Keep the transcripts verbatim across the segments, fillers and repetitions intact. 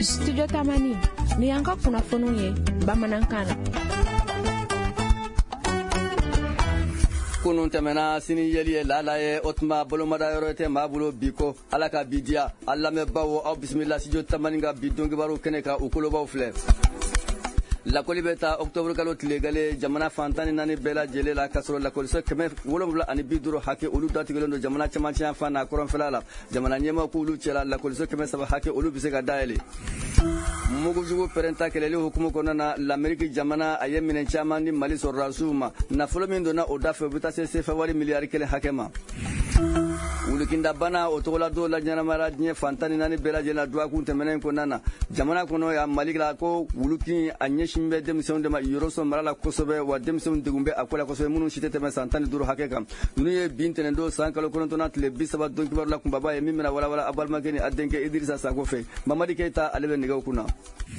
Studio Tamani ni yanka kunnafoniw ye bamanankan na. Kunun tɛmɛna sini yeli ye lala ye o tuma bolomada yɔrɔ tɛ maa bolo bi ko ala ka bi diya a lamɛnbaw aw bisimila Studio Tamani ka bi dɔnkibaru kɛnɛ ka u kolobaw filɛ. Lakoli bɛ taa octobre kalo tile gale jamana fantani naani bɛɛ lajɛlen la ka sɔrɔ lakɔliso kɛmɛ wolonwula ani bi duuru hakɛ olu datigilen don jamana cɛmancɛ yan fan n'a kɔrɔnfɛla la. Jamana ɲɛmaa k'olu cɛla lakɔliso kɛmɛ saba hakɛ olu bɛ se ka dayɛlɛ. Mugujugu pɛrɛnta kɛlɛli hukumu kɔnɔna na l'Amérique jamana a ye minɛ caman di Mali sɔrɔdasiw ma nafolo min donna o da fɛ u bɛ taa se sefa wari miliyari kelen hakɛ ma. Wulukinda bana o togola dɔw la ɲɛnamara diɲɛ fantani naani bɛɛ lajɛlen na duwakun tɛmɛnen kɔnɔna na jamana kɔnɔ ya Mali la ko wulukin a ɲɛsin bɛ denmisɛnw de ma yɔrɔ sɔn mara la kosɛbɛ wa denmisɛnw degun bɛ a ko la kosɛbɛ minnu si tɛ tɛmɛ san tan ni duuru hakɛ kan. Ninnu ye bin tɛnɛndon san kalo kɔnɔntɔnna tile bi saba dɔnkibaru la kunbaba ye min bɛna walawala a balimakɛ ni a denkɛ Idirisa Sako fɛ. Mamadi Keyita ale bɛ nɛgɛw kunna.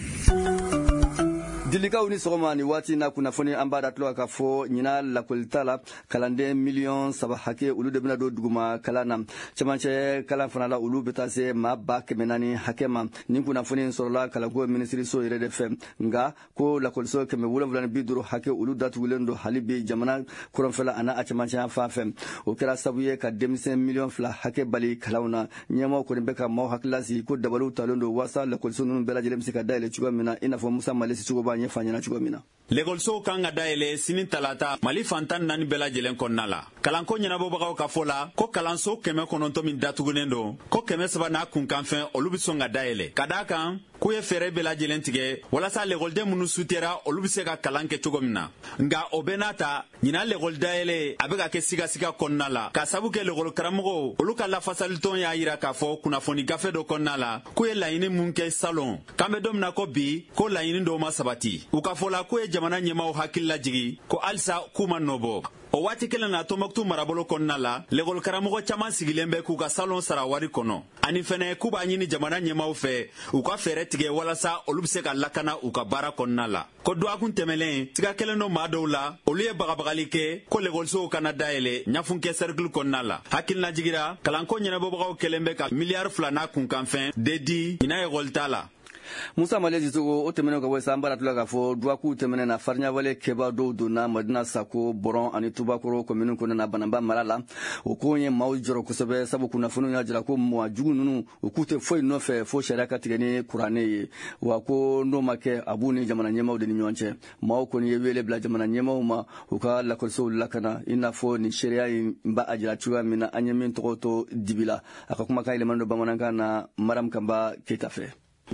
Dilikaw ni sɔgɔma ni waati na kunnafoni an b'a da tulo ka fɔ ɲina lakolita la kalanden miliyɔn saba hakɛ olu de bɛna don duguma kalan na cɛmancɛ kalan fana la olu bɛ taa se maa ba kɛmɛ naani hakɛ ma nin kunnafoni sɔrɔla kalanko minisiriso yɛrɛ de fɛ nka ko lakɔliso kɛmɛ wolonwula ni bi duuru hakɛ olu datugulen don hali bi jamana kɔrɔnfɛla ani a cɛmancɛ fan fɛ o kɛra sabu ye ka denmisɛn miliyɔn fila hakɛ bali kalanw na ɲɛmaaw kɔni bɛ ka maaw hakili lasigi ko dabaliw talen don walasa lakɔliso ninnu bɛɛ lajɛlen bɛ se ka dayɛlɛ cogoya min na i n'a fɔ Musa Malesi Sogoba ɲɛ fanyana cogo min na. Lekɔlisow kan ka dayɛlɛ sini talata Mali fantan naani bɛɛ lajɛlen kɔnɔna la. Kalanko ɲɛnabɔbagaw ka fɔ la ko kalanso kɛmɛ kɔnɔntɔn min datugulen don ko kɛmɛ saba n'a kunkanfɛn olu bɛ sɔn ka dayɛlɛ ka d'a kan k'u ye fɛɛrɛ bɛɛ lajɛlen tigɛ walasa lekɔliden minnu sutera olu bɛ se ka kalan kɛ cogo min na nka o bɛɛ n'a ta ɲina lekɔli dayɛlɛ a bɛ ka kɛ sigasiga kɔnɔna la ka sabu kɛ lekɔli karamɔgɔw olu ka lafasalitɔn y'a yira k'a fɔ kunnafoni gafe dɔ kɔnɔna la k'u ye laɲini mun kɛ salon k'an bɛ don min na ko bi ko laɲini dɔw ma sabati u ka fɔ la k'u ye jamana ɲɛmaaw hakili lajigi ko halisa k'u ma nɔbɔ. O waati kelen na Tombouctou marabolo kɔnɔna la lekɔli karamɔgɔ caman sigilen bɛ k'u ka salon sara wari kɔnɔ ani fɛnɛ k'u b'a ɲini jamana ɲɛmaaw fɛ u ka fɛɛrɛ tigɛ walasa olu bɛ se ka lakana u ka baara kɔnɔna la ko duwakun tɛmɛlen siga kelen dɔ maa dɔw la olu ye bagabagali kɛ ko lekɔlisow kana dayɛlɛ ɲafunkɛ cercle kɔnɔna la hakilina jigira kalanko ɲɛnabɔbagaw kɛlen bɛ ka miliyari fila n'a kunkanfɛn de di ɲina ekɔlita la. Musa Malesi Sogo o tɛmɛnen ka bɔ sisan an b'a latula k'a fɔ duwakuw tɛmɛnen na fariɲawale kɛba dɔw donna Madina Sako Bɔrɔn ani Tubakɔrɔ komini kɔnɔna na Bananba mara la o ko ye maaw jɔrɔ kosɛbɛ sabu kunnafoniw y'a jira ko mɔgɔ jugu ninnu u k'u tɛ foyi nɔfɛ fo sariya ka tigɛ ni kuranɛ ye wa ko n'o ma kɛ a b'u ni jamana ɲɛmaaw de ni ɲɔgɔn cɛ maaw kɔni ye wele bila jamana ɲɛmaaw ma u ka lakɔlisow lakana i n'a fɔ nin sariya in b'a a jira cogoya min na an ye min tɔgɔ to dibi la a ka kumakan yɛlɛmani don bamanankan na Maram Kamba Keyita fɛ.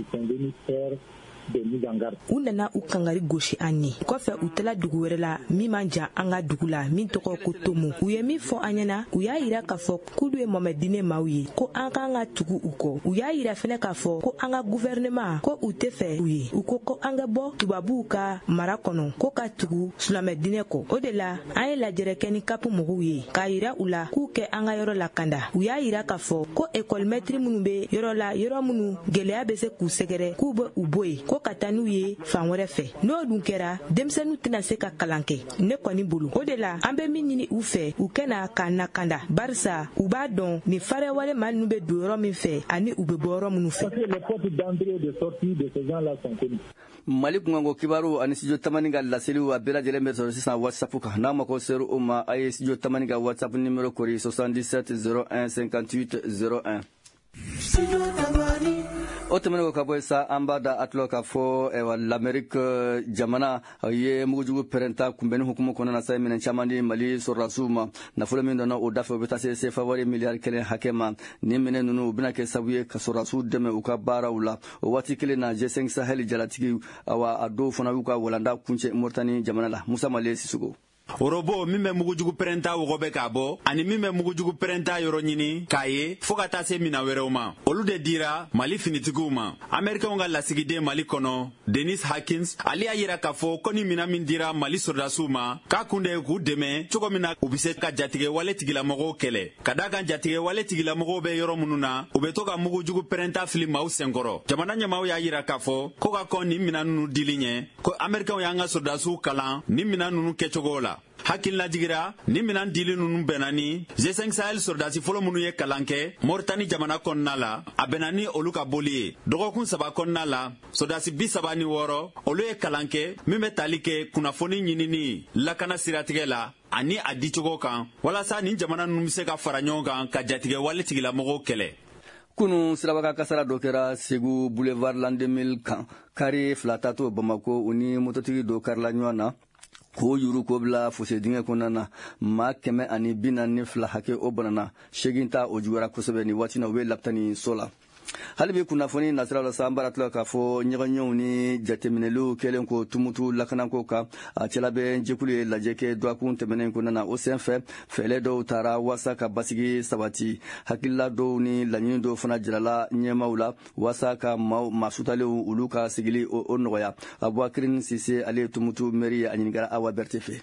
U nana u kangari gosi an ye kɔfɛ u tala dugu wɛrɛ la min man jan an ka dugu la min tɔgɔ ko Tomo u ye min fɔ an ɲɛna u y'a yira k'a fɔ k'olu ye Mamɛdine maaw ye ko an kan ka tugu u kɔ u y'a yira fɛnɛ k'a fɔ ko an ka gouvernement ko u tɛ fɛ u ye u ko ko an ka bɔ tubabuw ka mara kɔnɔ ko ka tugu Silamɛdinɛ kɔ o de la an ye lajɛrɛ kɛ ni kapu mɔgɔw ye k'a yira u la k'u kɛ an ka yɔrɔ lakanda u y'a yira k'a fɔ ko école maître minnu bɛ yɔrɔ la yɔrɔ minnu gɛlɛya bɛ se k'u sɛgɛrɛ k'u bɛ u bɔ yen ko ka taa n'u ye fan wɛrɛ fɛ n'o dun kɛra denmisɛnninw tɛna se ka kalan kɛ ne kɔni bolo o de la an bɛ min ɲini u fɛ u kɛna k'a nakanda barisa u b'a dɔn ni farɛwale maa ninnu bɛ don yɔrɔ min fɛ ani u bɛ bɔ yɔrɔ minnu fɛ. Mali kunkanko kibaru ani Studio Tamani ka laseliw a bɛɛ lajɛlen bɛ sɔrɔ sisan WhatsApp kan n'a ma ko seri o ma a ye Studio Tamani ka WhatsApp numéro kori soixante-dix-sept zéro un cinquante-huit zéro un. O tɛmɛnen ka bɔ sa an b'a da a tulo k'a fɔ l'Amérique jamana a ye mugujugu pɛrɛnta kunbɛnni hukumu kɔnɔna na sa minɛn caman di Mali sɔrɔdasiw ma nafolo min donna o da fɛ u bɛ taa se sefa wari miliyari kelen hakɛ ma nin minɛn ninnu u bɛna kɛ sababu ye ka sɔrɔdasiw dɛmɛ u ka baaraw la o waati kelen na G cinq Sahel jalatigi awa a dɔw fana y'u ka walanda kuncɛ Moritani jamana la Musa Malesi Sogo. Orobo min bɛ mugujugu pɛrɛnta wɔgɔ bɛ k'a bɔ ani min bɛ mugujugu pɛrɛnta yɔrɔ ɲini k'a ye fo ka taa se mina wɛrɛw ma olu de dira Mali finitigiw ma Amɛrikɛnw ka lasigiden Mali kɔnɔ Denis Hakins ale y'a yira k'a fɔ ko ni mina min dira Mali sɔrɔdasiw ma k'a kun de ye k'u dɛmɛ cogo min na u bɛ se ka jatigɛ wale tigilamɔgɔw kɛlɛ ka d'a kan jatigɛ wale tigilamɔgɔw bɛ yɔrɔ minnu na u bɛ to ka mugujugu pɛrɛnta fili maaw senkɔrɔ jamana ɲɛmaaw y'a yira k'a fɔ ko ka kɔn nin mina ninnu dili ɲɛ ko Amɛrikɛnw y'an ka sɔrɔdasiw kalan nin mina ninnu kɛcogo la hakilina jigira ni minan dili nunu benani G cinq Sahel soldasi folo munu ye kalanke Mauritanie jamana konna la a benani olu ka boli dogokun saba konna la soldasi bi saba ni woro olu ye kalanke min be tali kɛ kunnafoni ɲinini lakana siratigɛ la ani a dicogo kan walasa nin jamana nunu be se ka fara ɲɔgɔn kan ka jatigɛ wale tigilamɔgɔw kɛlɛ. Kunu sirabaka kasara dɔ kɛra Segu Boulevard l'an deux mille kan kari fila tato Bamako u ni mototigi dɔ karila ɲɔgɔn na k'o yuru k'o bila fosse dingɛ kɔnɔna na maa kɛmɛ ani bi naani ni fila hakɛ o banana segin ta o juguyara kosɛbɛ nin waati na u bɛ lapitani so la. hali bi kunnafoni nasira la san baratla k'a fɔ ɲɔgɔnɲɛw ni jateminɛliw kɛlen ko tumutu lakanako kan a cɛla bɛ jɛkulu ye lajɛ kɛ duwakun tɛmɛnen kɔnɔna na o senfɛ fɛɛrɛ dɔw taara waasa ka basigi sabati hakilila dɔw ni laɲini dɔw fana jirala ɲɛmaw la waasa ka maa sutalew olu ka sigili o nɔgɔya Aboubacrine Sise ale ye tumutu mɛri ye a ɲininka Awa Berté fɛ.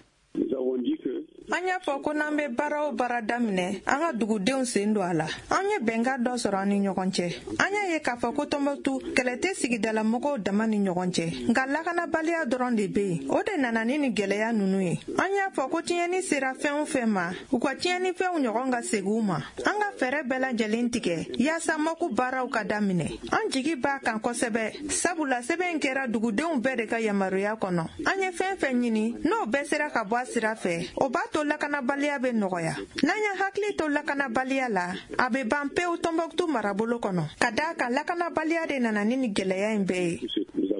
An y'a fɔ ko n'an bɛ baara o baara daminɛ an ka dugudenw sen don a la an ye bɛnkan dɔ sɔrɔ an ni ɲɔgɔn cɛ an y'a ye k'a fɔ ko Tɔnbukutu kɛlɛ tɛ sigidala mɔgɔw dama ni ɲɔgɔn cɛ nka lakanabaliya dɔrɔn de bɛ yen o de nana ni nin gɛlɛya ninnu ye an y'a fɔ ko tiɲɛni sera fɛn o fɛn ma u ka tiɲɛnifɛnw ɲɔgɔn ka segin u ma an ka fɛɛrɛ bɛɛ lajɛlen tigɛ yaasa mɔku baaraw ka daminɛ an jigi b'a kan kosɛbɛ sabula sɛbɛn kɛra dugudenw bɛɛ de ka yamaruya kɔnɔ an ye fɛn fɛn ɲini n'o bɛɛ sera ka bɔ a sira fɛ o b'a to lakanabaliya bɛ nɔgɔya n'an ye hakili to lakanabaliya la a bɛ ban pewu Tɔnbukutu marabolo kɔnɔ ka d'a kan lakanabaliya de nana ni nin gɛlɛya in bɛɛ ye.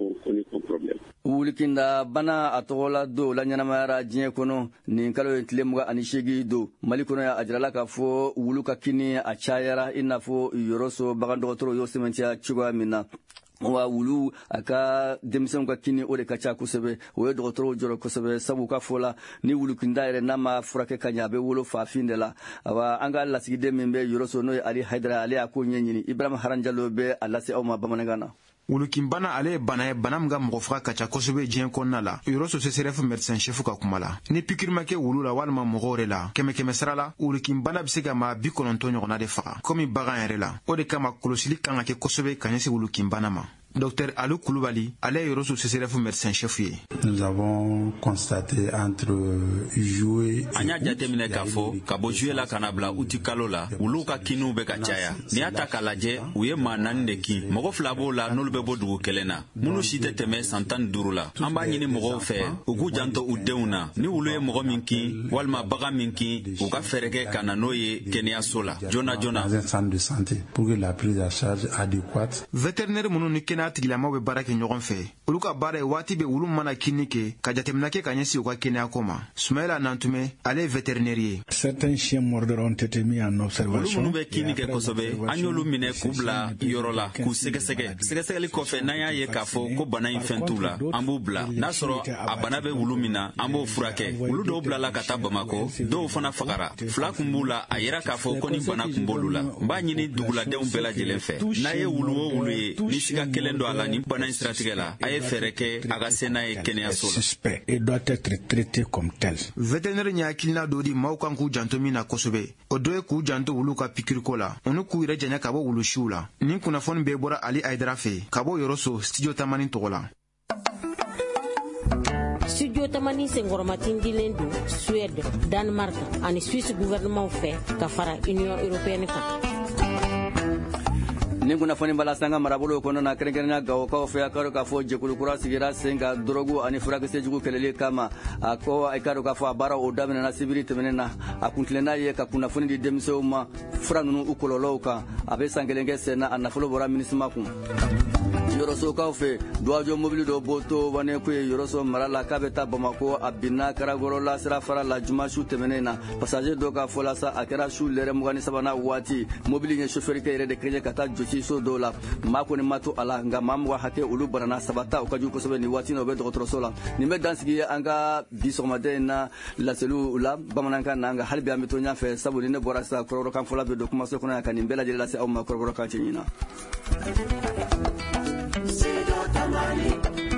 wulikinda bana a tɔgɔla do la ɲɛnamayara diɲɛ kɔnɔ nin kalo ye tile mugan ani seegin do Mali kɔnɔ a jirala k'a fɔ wulu ka kini a cayara i n'a fɔ yɔrɔso bagandɔgɔtɔrɔw y'o sɛmɛntiya cogoya min na wa wulu a ka denmisɛnw ka kini o de ka ca kosɛbɛ o ye dɔgɔtɔrɔw jɔrɔ kosɛbɛ sabu ka fɔ la ni wulukinda yɛrɛ n'a ma furakɛ ka ɲɛ a bɛ wolo faafin de la awa an ka lasigiden min bɛ yɔrɔso n'o ye Ali Haidara ale y'a ko ɲɛɲini Ibrahima Haran Jalo bɛ a lase aw ma bamanankan na. wulukinbana ale ye bana ye bana min ka mɔgɔ faga ka ca kosɛbɛ diɲɛ kɔnɔna la yɔrɔso C C R F médecin chef ka kuma la ni pikiri ma kɛ wulu la walima mɔgɔw de la kɛmɛ kɛmɛ sara la wulukinbana bɛ se ka maa bi kɔnɔntɔn ɲɔgɔnna de faga komi bagan yɛrɛ la o de kama kɔlɔsili kan ka kɛ kosɛbɛ ka ɲɛsin wulukinbana ma. Docteur Alou Koulibaly, ale ye yɔrɔso C C R F médecin chef ye. Nous avons constaté entre juillet an y'a jateminɛ k'a fɔ ka bɔ juillet la ka na bila août kalo la wuluw ka kiniw bɛ ka caya n'i y'a ta k'a lajɛ u ye maa naani de kin mɔgɔ fila b'o la n'olu bɛ bɔ dugu kelen na minnu si tɛ tɛmɛ san tan ni duuru la an b'a ɲini mɔgɔw fɛ u k'u janto u denw na ni wulu ye mɔgɔ min kin walima bagan min kin u ka fɛɛrɛ kɛ ka na n'o ye kɛnɛyaso la joona joona. pour que la prise en charge adéquate. Vétérinaire minnu ni kɛnɛya tigilamaw bɛ baara kɛ ɲɔgɔn fɛ olu ka baara ye waati bɛ wulu mana kini kɛ ka jateminɛ kɛ ka ɲɛsin u ka kɛnɛya ko ma. Sumayila Nantume ale ye vétérinaire ye. Certains chiens mordeurs ont été mis en observation. Wulu minnu bɛ kini kɛ kosɛbɛ an y'olu minɛ k'u bila yɔrɔ la k'u sɛgɛsɛgɛ sɛgɛsɛgɛli kɔfɛ n'an y'a ye k'a fɔ ko bana in fɛn t'u la an b'u bila n'a sɔrɔ a bana bɛ wulu min na an b'o furakɛ wulu dɔw bilala ka taa Bamako dɔw fana fagara fila kun b'u la a yera k'a fɔ ko ni bana kun b'olu la n b'a ɲini duguladenw bɛɛ lajɛlen fɛ n'a ye wulu o wulu ye ni siga kelen don a la ni bana in siratigɛ la a ye fɛɛrɛ kɛ a ka se n'a ye kɛnɛyaso la. Et doit être traité comme tel. Vétérinaire ɲɛ hakilina dɔ di maaw kan k'u janto min na kosɛbɛ o dɔ ye k'u janto wulu ka pikiriko la u ni k'u yɛrɛ janya ka bɔ wulusiw la nin kunnafoni bɛɛ bɔra Ali Haidara fɛ ka bɔ yɔrɔso studio Tamani tɔgɔ la. Studio Tamani senkɔrɔmatin dilen don Suède, Danemark ani Suisse gouvernement fɛ ka fara Union européenne kan. Ni kunnafoni bala sanga marabolo kɔnɔ na kɛrɛnkɛrɛnnenya Gawokaw fɛ a ka dɔn k'a fɔ jɛkulu kura sigira sen ka dɔrɔgu ani furakisɛ jugu kɛlɛli kama a ko a ka dɔn k'a fɔ a baara o daminɛna sibiri tɛmɛnen na a kuntilenna ye ka kunnafoni di denmisɛnw ma fura ninnu u kɔlɔlɔw kan a bɛ san kelen kɛ sen na a nafolo bɔra minisima kun. Yɔrɔsokaw fɛ duwajɔ mobili dɔ bɔtɔ wane ko ye yɔrɔso mara la k'a bɛ taa Bamako a binna Karagɔrɔ la sira fara la juma su tɛmɛnen na pasager dɔ ka fɔ la sa a kɛra su lɛrɛ mugan ni sabanan waati mobili ye chauffeur kɛ yɛrɛ de kɛɲɛ ka taa josi so dɔw la maa kɔni ma to a la nka maa mugan hakɛ olu banana sabata o ka jugu kosɛbɛ nin waati na o bɛ dɔgɔtɔrɔso la nin bɛ dansigi an ka bi sɔgɔmaden in na laseliw la bamanankan na nka hali bi an bɛ to ɲɛfɛ sabu ni ne bɔra sisan kɔrɔbɔrɔkan fɔla bɛ don kumaso kɔnɔ yan ka nin bɛɛ lajɛlen lase aw ma kɔrɔbɔrɔkan cɛ ɲina. Tamani